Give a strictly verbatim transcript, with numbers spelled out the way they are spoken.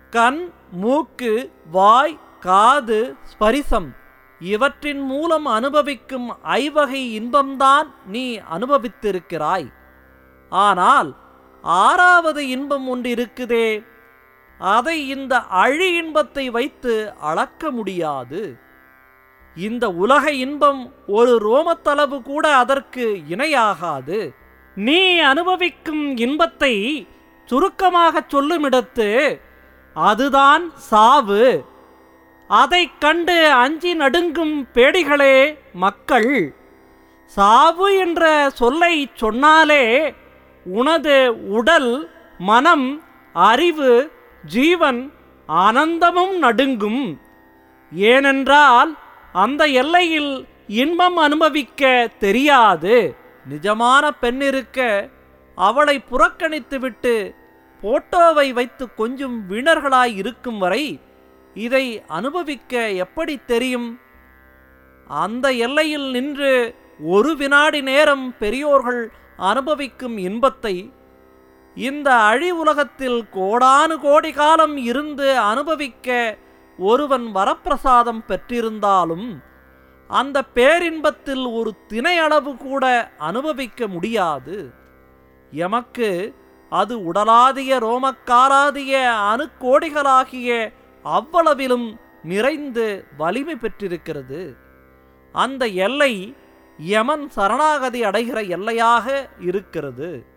கண், மூக்கு, வாய், காது, ஸ்பரிசம் இவற்றின் மூலம் அனுபவிக்கும் ஐவகை இன்பம்தான் நீ அனுபவித்திருக்கிறாய். ஆனால் ஆறாவது இன்பம் ஒன்று இருக்குதே, அதை இந்த அழி இன்பத்தை வைத்து அளக்க முடியாது. இந்த உலக இன்பம் ஒரு ரோமத்தளவு கூட அதற்கு இணையாகாது. நீ அனுபவிக்கும் இன்பத்தை சுருக்கமாகச் சொல்லுமிடத்து அதுதான் சாவு. அதைக் கண்டு அஞ்சி நடுங்கும் பேடிகளே மக்கள், சாவு என்ற சொல்லை சொன்னாலே உனது உடல், மனம், அறிவு, ஜீவன் ஆனந்தமும் நடுங்கும். ஏனென்றால் அந்த எல்லையில் இன்பம் அனுபவிக்க தெரியாது. நிஜமான பெண் இருக்க அவளை புறக்கணித்துவிட்டு போட்டோவை வைத்து கொஞ்சம் வீணர்களாய் இருக்கும் வரை இதை அனுபவிக்க எப்படி தெரியும்? அந்த எல்லையில் நின்று ஒரு வினாடி நேரம் பெரியோர்கள் அனுபவிக்கும் இன்பத்தை இந்த அழி உலகத்தில் கோடானு கோடி காலம் இருந்து அனுபவிக்க ஒருவன் வரப்பிரசாதம் பெற்றிருந்தாலும் அந்த பேரின்பத்தில் ஒரு தினையளவு கூட அனுபவிக்க முடியாது. எமக்கு அது உடலாதிய ரோமக்காலாதிய அணுக்கோடிகளாகிய அவ்வளவிலும் நிறைந்து வலிமை பெற்றிருக்கிறது. அந்த எல்லை யமன் சரணாகதி அடைகிற எல்லையாக இருக்கிறது.